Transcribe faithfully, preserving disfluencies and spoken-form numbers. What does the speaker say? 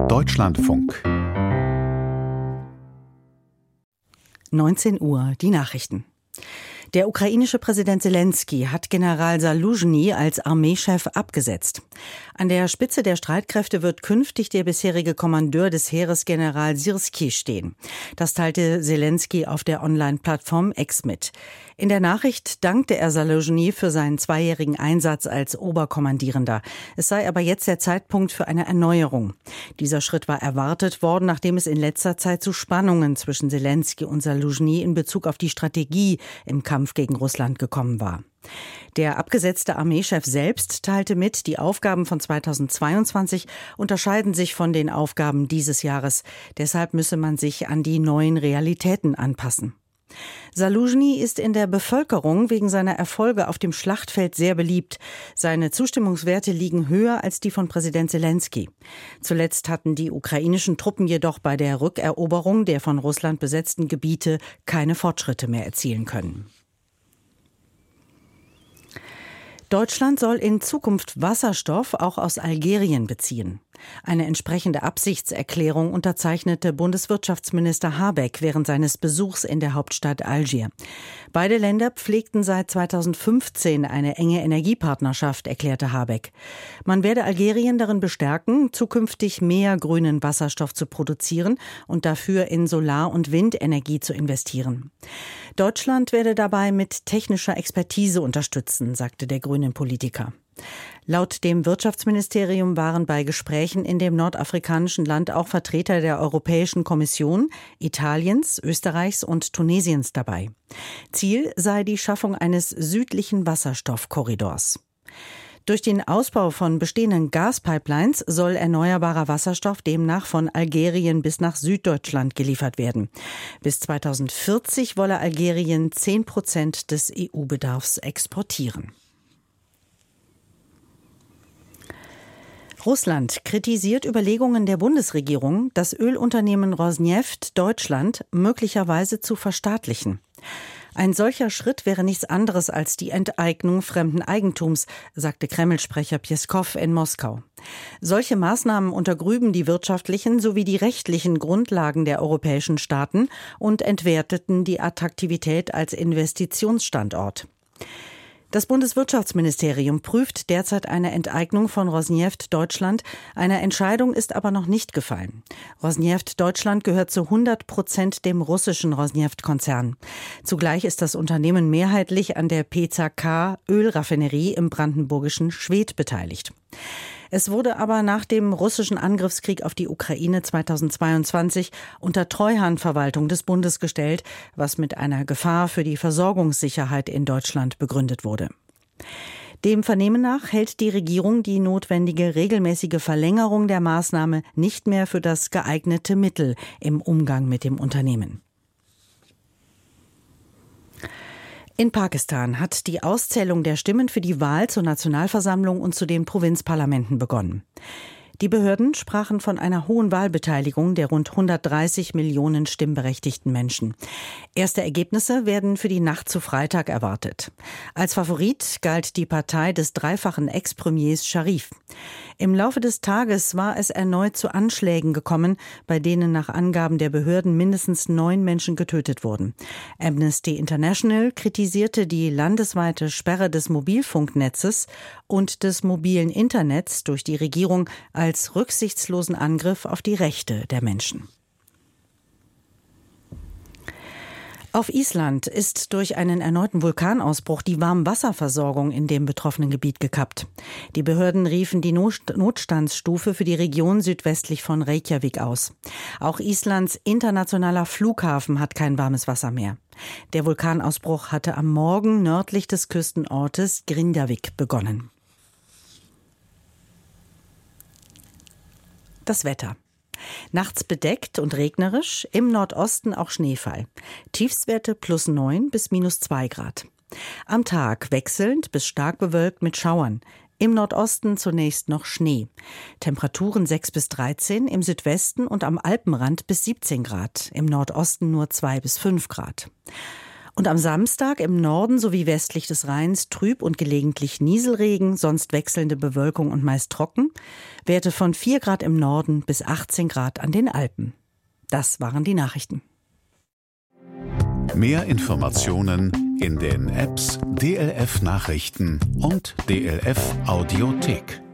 Deutschlandfunk. neunzehn Uhr, die Nachrichten. Der ukrainische Präsident Selenskyj hat General Saluzhny als Armeechef abgesetzt. An der Spitze der Streitkräfte wird künftig der bisherige Kommandeur des Heeres, General Syrskij, stehen. Das teilte Selenskyj auf der Online-Plattform X mit. In der Nachricht dankte er Saluzhny für seinen zweijährigen Einsatz als Oberkommandierender. Es sei aber jetzt der Zeitpunkt für eine Erneuerung. Dieser Schritt war erwartet worden, nachdem es in letzter Zeit zu Spannungen zwischen Selenskyj und Saluzhny in Bezug auf die Strategie im Kampf gegen Russland gekommen war. Der abgesetzte Armeechef selbst teilte mit, die Aufgaben von zweitausendzweiundzwanzig unterscheiden sich von den Aufgaben dieses Jahres. Deshalb müsse man sich an die neuen Realitäten anpassen. Saluzhny ist in der Bevölkerung wegen seiner Erfolge auf dem Schlachtfeld sehr beliebt. Seine Zustimmungswerte liegen höher als die von Präsident Selenskyj. Zuletzt hatten die ukrainischen Truppen jedoch bei der Rückeroberung der von Russland besetzten Gebiete keine Fortschritte mehr erzielen können. Deutschland soll in Zukunft Wasserstoff auch aus Algerien beziehen. Eine entsprechende Absichtserklärung unterzeichnete Bundeswirtschaftsminister Habeck während seines Besuchs in der Hauptstadt Algier. Beide Länder pflegten seit zweitausendfünfzehn eine enge Energiepartnerschaft, erklärte Habeck. Man werde Algerien darin bestärken, zukünftig mehr grünen Wasserstoff zu produzieren und dafür in Solar- und Windenergie zu investieren. Deutschland werde dabei mit technischer Expertise unterstützen, sagte der grüne Politiker. Laut dem Wirtschaftsministerium waren bei Gesprächen in dem nordafrikanischen Land auch Vertreter der Europäischen Kommission, Italiens, Österreichs und Tunesiens dabei. Ziel sei die Schaffung eines südlichen Wasserstoffkorridors. Durch den Ausbau von bestehenden Gaspipelines soll erneuerbarer Wasserstoff demnach von Algerien bis nach Süddeutschland geliefert werden. Bis zweitausendvierzig wolle Algerien zehn Prozent des E U-Bedarfs exportieren. Russland kritisiert Überlegungen der Bundesregierung, das Ölunternehmen Rosneft Deutschland möglicherweise zu verstaatlichen. Ein solcher Schritt wäre nichts anderes als die Enteignung fremden Eigentums, sagte Kreml-Sprecher Pjeskow in Moskau. Solche Maßnahmen untergrüben die wirtschaftlichen sowie die rechtlichen Grundlagen der europäischen Staaten und entwerteten die Attraktivität als Investitionsstandort. Das Bundeswirtschaftsministerium prüft derzeit eine Enteignung von Rosneft Deutschland. Eine Entscheidung ist aber noch nicht gefallen. Rosneft Deutschland gehört zu hundert Prozent dem russischen Rosneft-Konzern. Zugleich ist das Unternehmen mehrheitlich an der P Z K-Ölraffinerie im brandenburgischen Schwedt beteiligt. Es wurde aber nach dem russischen Angriffskrieg auf die Ukraine zweitausendzweiundzwanzig unter Treuhandverwaltung des Bundes gestellt, was mit einer Gefahr für die Versorgungssicherheit in Deutschland begründet wurde. Dem Vernehmen nach hält die Regierung die notwendige regelmäßige Verlängerung der Maßnahme nicht mehr für das geeignete Mittel im Umgang mit dem Unternehmen. In Pakistan hat die Auszählung der Stimmen für die Wahl zur Nationalversammlung und zu den Provinzparlamenten begonnen. Die Behörden sprachen von einer hohen Wahlbeteiligung der rund hundertdreißig Millionen stimmberechtigten Menschen. Erste Ergebnisse werden für die Nacht zu Freitag erwartet. Als Favorit galt die Partei des dreifachen Ex-Premiers Sharif. Im Laufe des Tages war es erneut zu Anschlägen gekommen, bei denen nach Angaben der Behörden mindestens neun Menschen getötet wurden. Amnesty International kritisierte die landesweite Sperre des Mobilfunknetzes und des mobilen Internets durch die Regierung als rücksichtslosen Angriff auf die Rechte der Menschen. Auf Island ist durch einen erneuten Vulkanausbruch die Warmwasserversorgung in dem betroffenen Gebiet gekappt. Die Behörden riefen die Notstandsstufe für die Region südwestlich von Reykjavik aus. Auch Islands internationaler Flughafen hat kein warmes Wasser mehr. Der Vulkanausbruch hatte am Morgen nördlich des Küstenortes Grindavik begonnen. Das Wetter. Nachts bedeckt und regnerisch, im Nordosten auch Schneefall. Tiefstwerte plus neun bis minus zwei Grad. Am Tag wechselnd bis stark bewölkt mit Schauern. Im Nordosten zunächst noch Schnee. Temperaturen sechs bis dreizehn, im Südwesten und am Alpenrand bis siebzehn Grad. Im Nordosten nur zwei bis fünf Grad. Und am Samstag im Norden sowie westlich des Rheins trüb und gelegentlich Nieselregen, sonst wechselnde Bewölkung und meist trocken. Werte von vier Grad im Norden bis achtzehn Grad an den Alpen. Das waren die Nachrichten. Mehr Informationen in den Apps D L F Nachrichten und D L F Audiothek.